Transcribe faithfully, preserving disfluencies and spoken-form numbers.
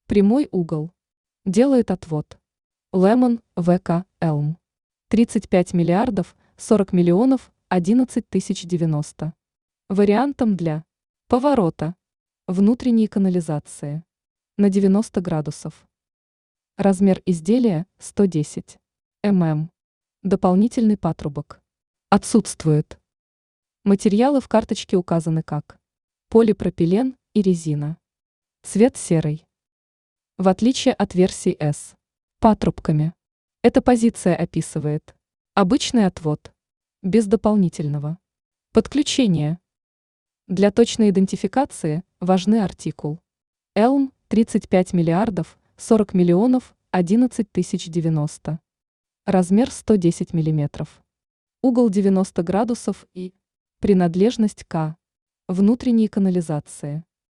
Прямой угол. Делает отвод. Лемон, ВК, Элм. тридцать пять миллиардов сорок миллионов одиннадцать тысяч девяносто. Вариантом для поворота. Внутренней канализации. На девяносто градусов. Размер изделия сто десять миллиметров. Дополнительный патрубок. Отсутствует. Материалы в карточке указаны как полипропилен и резина. Цвет серый. В отличие от версии S. Патрубками. Эта позиция описывает обычный отвод. Без дополнительного. Подключение. Для точной идентификации важны артикул. Элм тридцать пять миллиардов сорок миллионов одиннадцать тысяч девяносто. Размер сто десять миллиметров. Угол девяносто градусов и принадлежность к внутренней канализации.